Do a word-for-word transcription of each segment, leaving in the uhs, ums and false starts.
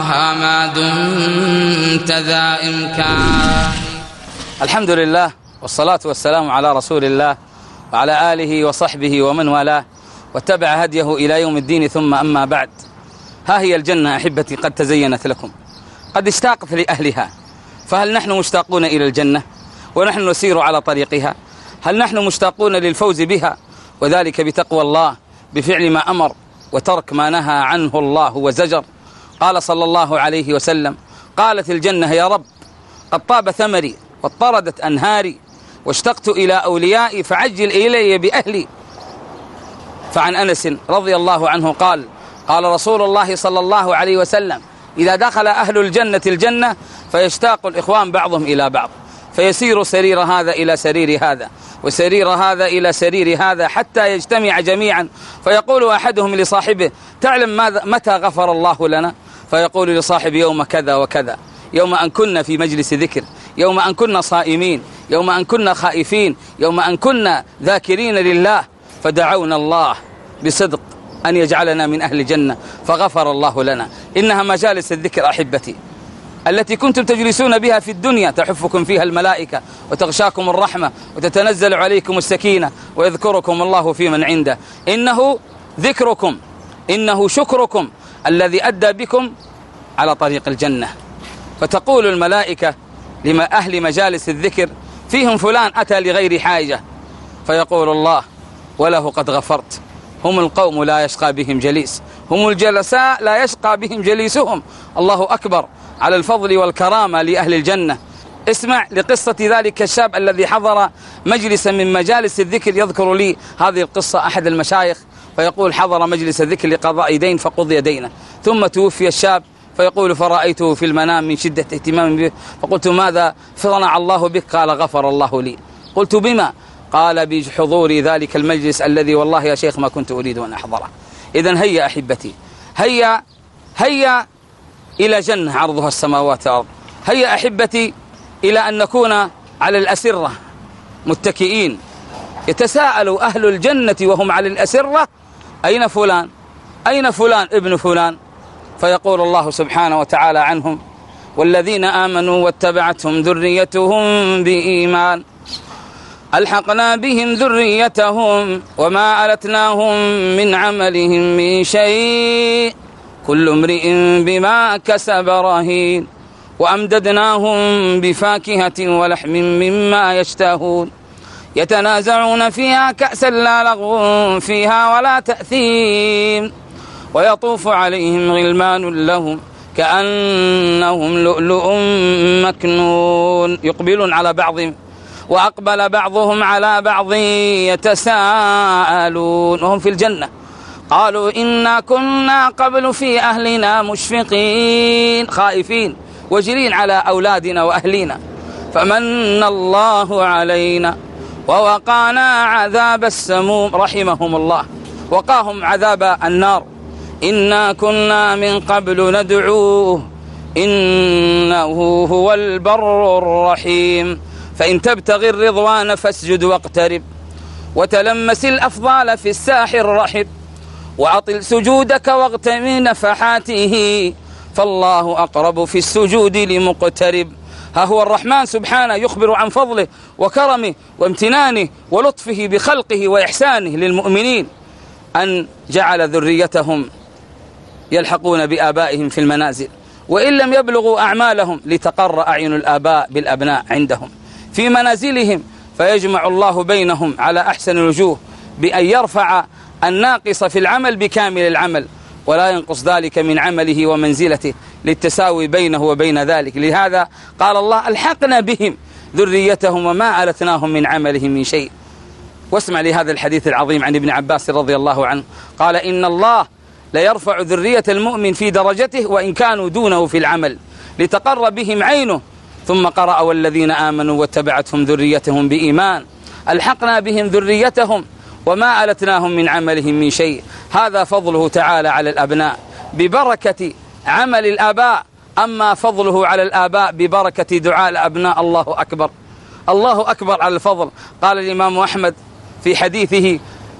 ما دمت ذا إمكان. الحمد لله والصلاة والسلام على رسول الله وعلى آله وصحبه ومن والاه واتبع هديه إلى يوم الدين، ثم أما بعد. ها هي الجنة أحبتي قد تزينت لكم، قد اشتاقت لأهلها، فهل نحن مشتاقون إلى الجنة ونحن نسير على طريقها؟ هل نحن مشتاقون للفوز بها، وذلك بتقوى الله بفعل ما أمر وترك ما نهى عنه الله وزجر؟ قال صلى الله عليه وسلم: قالت الجنة يا رب قد طاب ثمري واضطردت أنهاري واشتقت إلى أوليائي فعجل إلي بأهلي. فعن أنس رضي الله عنه قال: قال رسول الله صلى الله عليه وسلم: إذا دخل أهل الجنة الجنة فيشتاق الإخوان بعضهم إلى بعض، فيسير سرير هذا إلى سرير هذا وسرير هذا إلى سرير هذا حتى يجتمع جميعا، فيقول أحدهم لصاحبه: تعلم ماذا متى غفر الله لنا؟ فيقول لصاحب: يوم كذا وكذا، يوم أن كنا في مجلس ذكر، يوم أن كنا صائمين، يوم أن كنا خائفين، يوم أن كنا ذاكرين لله، فدعونا الله بصدق أن يجعلنا من أهل الجنة فغفر الله لنا. إنها مجالس الذكر أحبتي التي كنتم تجلسون بها في الدنيا، تحفكم فيها الملائكة وتغشاكم الرحمة وتتنزل عليكم السكينة ويذكركم الله في من عنده. إنه ذكركم، إنه شكركم الذي أدى بكم على طريق الجنة. فتقول الملائكة لما أهل مجالس الذكر: فيهم فلان أتى لغير حاجة، فيقول الله: وله قد غفرت. هم القوم لا يشقى بهم جليس، هم الجلساء لا يشقى بهم جليسهم. الله أكبر على الفضل والكرامة لأهل الجنة. اسمع لقصة ذلك الشاب الذي حضر مجلسا من مجالس الذكر. يذكر لي هذه القصة أحد المشايخ فيقول: حضر مجلس الذكر لقضاء دين فقضي دينه، ثم توفي الشاب، فيقول: فرأيته في المنام من شدة اهتمام به، فقلت: ماذا صنع الله بك؟ قال: غفر الله لي. قلت: بما؟ قال: بحضور ذلك المجلس الذي والله يا شيخ ما كنت أريد أن أحضره. إذن هيا أحبتي، هيا هيا إلى جنة عرضها السماوات والأرض. هيا أحبتي إلى أن نكون على الأسرة متكئين، يتساءل أهل الجنة وهم على الأسرة: أين فلان؟ أين فلان ابن فلان؟ فيقول الله سبحانه وتعالى عنهم: والذين آمنوا واتبعتهم ذريتهم بإيمان ألحقنا بهم ذريتهم وما ألتناهم من عملهم من شيء كل امرئ بما كسب رهين وأمددناهم بفاكهة ولحم مما يشتهون يتنازعون فيها كأسا لا لغو فيها ولا تأثيم ويطوف عليهم غلمان لهم كأنهم لؤلؤ مكنون يقبلون على بعض وأقبل بعضهم على بعض يتساءلون وهم في الجنة. قالوا إنا كنا قبل في أهلنا مشفقين، خائفين وجرين على أولادنا وأهلنا، فمن الله علينا ووقانا عذاب السموم، رحمهم الله وقاهم عذاب النار. إنا كنا من قبل ندعوه إنه هو البر الرحيم. فإن تبتغي الرضوان فاسجد واقترب وتلمس الأفضال في الساح الرحب وأطل سجودك واغتم نفحاته فالله أقرب في السجود لمقترب. ها هو الرحمن سبحانه يخبر عن فضله وكرمه وامتنانه ولطفه بخلقه وإحسانه للمؤمنين، أن جعل ذريتهم يلحقون بآبائهم في المنازل وإن لم يبلغوا أعمالهم لتقر أعين الآباء بالأبناء عندهم في منازلهم، فيجمع الله بينهم على أحسن الوجوه بأن يرفع الناقص في العمل بكامل العمل ولا ينقص ذلك من عمله ومنزلته للتساوي بينه وبين ذلك. لهذا قال الله: ألحقنا بهم ذريتهم وما ألتناهم من عملهم من شيء. واسمع لهذا الحديث العظيم عن ابن عباس رضي الله عنه قال: إن الله ليرفع ذرية المؤمن في درجته وإن كانوا دونه في العمل لتقر بهم عينه. ثم قرأ: والذين آمنوا واتبعتهم ذريتهم بإيمان ألحقنا بهم ذريتهم وما ألتناهم من عملهم من شيء. هذا فضله تعالى على الأبناء ببركة عمل الآباء، أما فضله على الآباء ببركة دعاء الأبناء. الله أكبر، الله أكبر على الفضل. قال الإمام أحمد في حديثه: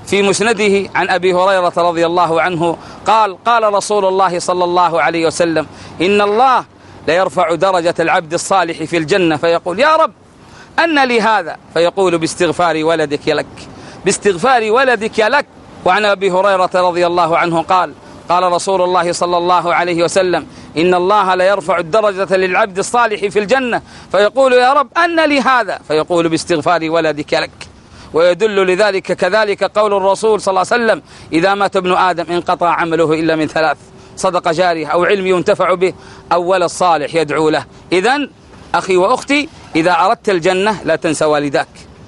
في مسنده عن أبي هريرة رضي الله عنه قال قال رسول الله صلى الله عليه وسلم إن الله ليرفع درجة العبد الصالح في الجنة فيقول يا رب أن لي هذا، فيقول باستغفار ولدك لك، باستغفار ولدك لك. وعن أبي هريرة رضي الله عنه قال قال رسول الله صلى الله عليه وسلم إن الله ليرفع الدرجة للعبد الصالح في الجنة فيقول يا رب أن لي هذا، فيقول باستغفار ولدك لك. ويدل لذلك كذلك قول الرسول صلى الله عليه وسلم إذا مات ابن آدم انقطع عمله إلا من ثلاث: صدقة جارية أو علم ينتفع به أو ولد صالح يدعو له. إذن أخي وأختي إذا أردت الجنة لا تنسى والداك،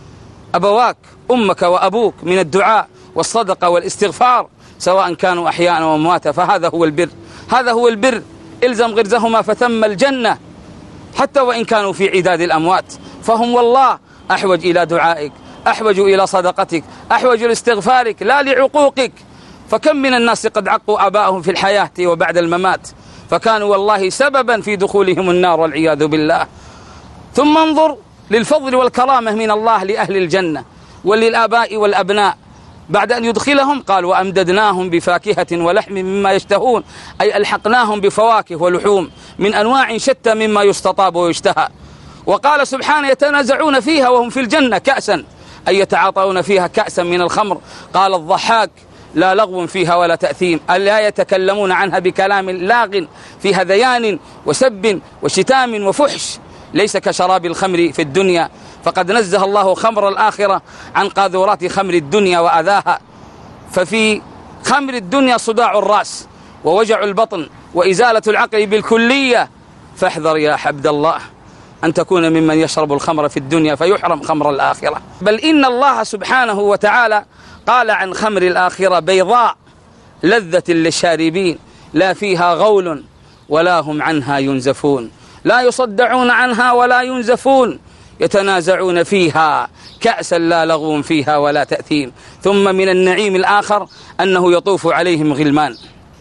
أبواك، أمك وأبوك، من الدعاء والصدقة والاستغفار سواء كانوا أحياء أو أمواتا، فهذا هو البر، هذا هو البر. إلزم غرزهما فثم الجنة حتى وإن كانوا في عداد الأموات، فهم والله أحوج إلى دعائك، أحوج إلى صدقتك، أحوج لاستغفارك لا لعقوقك. فكم من الناس قد عقوا آباءهم في الحياة وبعد الممات فكانوا والله سببا في دخولهم النار والعياذ بالله. ثم انظر للفضل والكرامة من الله لأهل الجنة وللآباء والأبناء بعد أن يدخلهم قال وأمددناهم بفاكهة ولحم مما يشتهون، أي ألحقناهم بفواكه ولحوم من أنواع شتى مما يستطاب ويشتهى. وقال سبحانه يتنازعون فيها وهم في الجنة كأسا، أي يتعاطون فيها كأسا من الخمر. قال الضحاك لا لغو فيها ولا تأثيم، ألا يتكلمون عنها بكلام لاغ في هذيان وسب وشتام وفحش، ليس كشراب الخمر في الدنيا، فقد نزه الله خمر الآخرة عن قاذورات خمر الدنيا وأذاها. ففي خمر الدنيا صداع الرأس ووجع البطن وإزالة العقل بالكلية، فاحذر يا عبد الله أن تكون ممن يشرب الخمر في الدنيا فيحرم خمر الآخرة. بل إن الله سبحانه وتعالى قال عن خمر الآخرة بيضاء لذة للشاربين لا فيها غول ولا هم عنها ينزفون، لا يصدعون عنها ولا ينزفون، يتنازعون فيها كأسا لا لغو فيها ولا تأثيم. ثم من النعيم الآخر أنه يطوف عليهم غلمان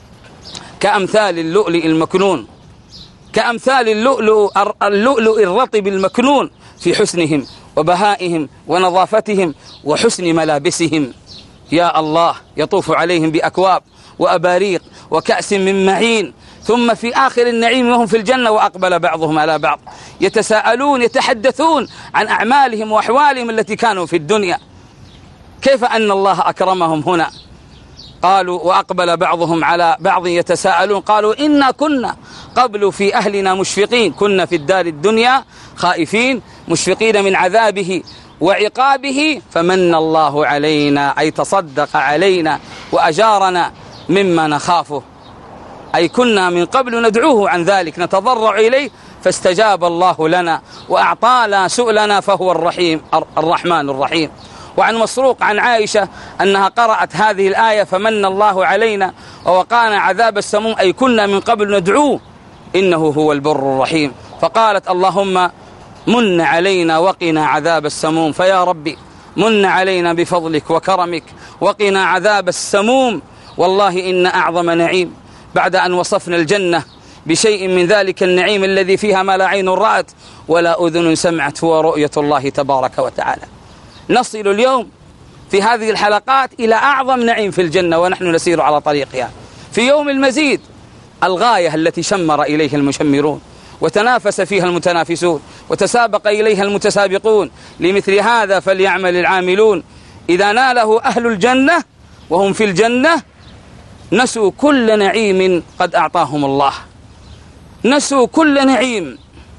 كأمثال اللؤلؤ المكنون، كأمثال اللؤلؤ اللؤلؤ الرطب المكنون في حسنهم وبهائهم ونظافتهم وحسن ملابسهم. يا الله، يطوف عليهم بأكواب وأباريق وكأس من معين. ثم في آخر النعيم وهم في الجنة وأقبل بعضهم على بعض يتساءلون يتحدثون عن أعمالهم وأحوالهم التي كانوا في الدنيا، كيف أن الله أكرمهم هنا. قالوا وأقبل بعضهم على بعض يتساءلون قالوا إنا كنا قبل في أهلنا مشفقين، كنا في الدار الدنيا خائفين مشفقين من عذابه وعقابه فمن الله علينا، أي تصدق علينا وأجارنا مما نخافه، أي كنا من قبل ندعوه عن ذلك نتضرع إليه فاستجاب الله لنا وأعطانا سؤلنا فهو الرحيم الرحمن الرحيم. وعن مسروق عن عائشة أنها قرأت هذه الآية فمن الله علينا ووقانا عذاب السموم، أي كنا من قبل ندعوه إنه هو البر الرحيم. فقالت اللهم من علينا وقنا عذاب السموم، فيا ربي من علينا بفضلك وكرمك وقنا عذاب السموم. والله إن أعظم نعيم بعد أن وصفنا الجنة بشيء من ذلك النعيم الذي فيها ما لا عين رأت ولا أذن سمعت هو رؤية الله تبارك وتعالى. نصل اليوم في هذه الحلقات إلى أعظم نعيم في الجنة ونحن نسير على طريقها في يوم المزيد، الغاية التي شمر إليها المشمرون وتنافس فيها المتنافسون وتسابق إليها المتسابقون. لمثل هذا فليعمل العاملون. إذا ناله أهل الجنة وهم في الجنة نسوا كل نعيم قد أعطاهم الله، نسوا كل نعيم.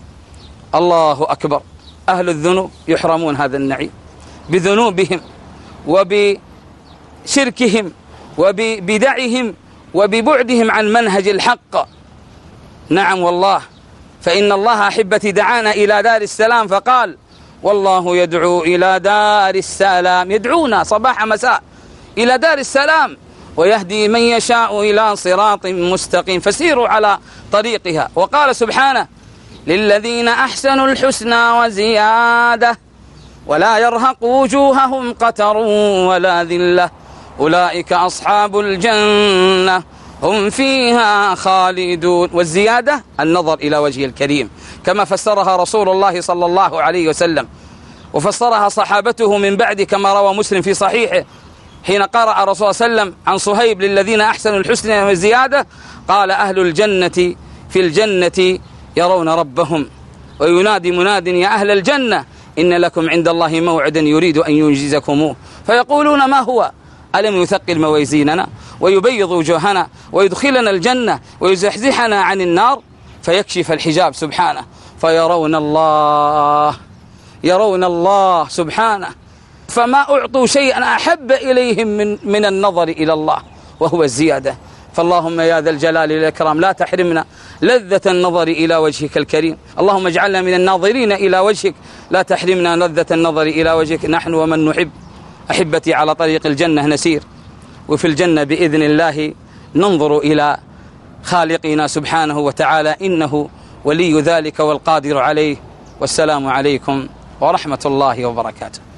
الله أكبر. أهل الذنوب يحرمون هذا النعيم بذنوبهم وبشركهم وببدعهم وببعدهم عن منهج الحق. نعم والله، فإن الله أحبتي دعانا إلى دار السلام فقال والله يدعو إلى دار السلام، يدعونا صباح مساء إلى دار السلام ويهدي من يشاء إلى صراط مستقيم فسيروا على طريقها. وقال سبحانه للذين أحسنوا الحسنى وزيادة ولا يرهق وجوههم قتر ولا ذلة أولئك أصحاب الجنة هم فيها خالدون. والزيادة النظر إلى وجه الكريم كما فسرها رسول الله صلى الله عليه وسلم وفسرها صحابته من بعد كما روى مسلم في صحيحه حين قرأ الرسول صلى الله عليه وسلم عن صهيب للذين أحسنوا الحسنى والزيادة قال أهل الجنة في الجنة يرون ربهم، وينادي مناد يا أهل الجنة إن لكم عند الله موعدا يريد أن ينجزكموه، فيقولون ما هو؟ ألم يثقل موازيننا ويبيض وجوهنا ويدخلنا الجنة ويزحزحنا عن النار؟ فيكشف الحجاب سبحانه فيرون الله، يرون الله سبحانه، فما أعطوا شيئا أحب إليهم من, من النظر إلى الله وهو الزيادة. فاللهم يا ذا الجلال والإكرام لا تحرمنا لذة النظر إلى وجهك الكريم، اللهم اجعلنا من الناظرين إلى وجهك، لا تحرمنا لذة النظر إلى وجهك نحن ومن نحب. أحبتي على طريق الجنة نسير، وفي الجنة بإذن الله ننظر إلى خالقنا سبحانه وتعالى، إنه ولي ذلك والقادر عليه. والسلام عليكم ورحمة الله وبركاته.